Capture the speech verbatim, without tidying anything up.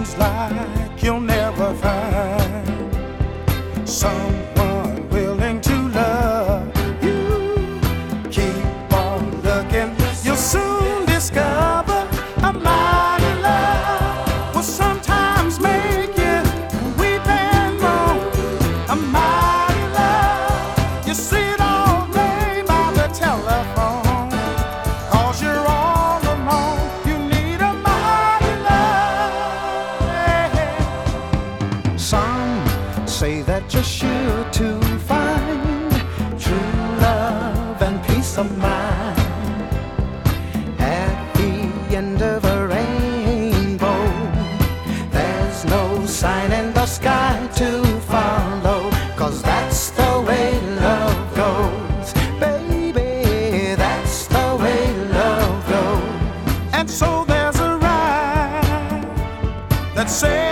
seems like you'll never find someone willing to love you. Keep on looking, you'll soon discover a mighty love will sometimes make you weep and moan. A mighty love, you see it all day by the telephone, 'cause you're all alone. You need a mighty love. Some say that you're sure to find true love and peace of mind at the end of a rainbow. There's no sign in the sky to follow, 'cause that's the way love goes. Baby, that's the way love goes. And so there's a rhyme that says